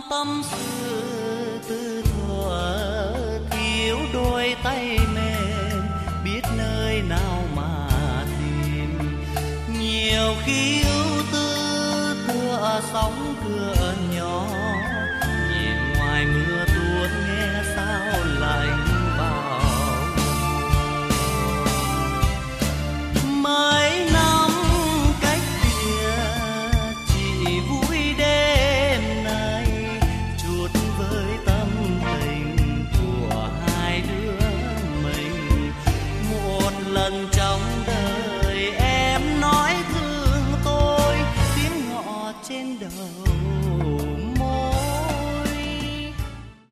tâm sự tư thuở, thiếu đôi tay mềm biết nơi nào mà tìm. Nhiều khi ưu tư tựa sóng cửa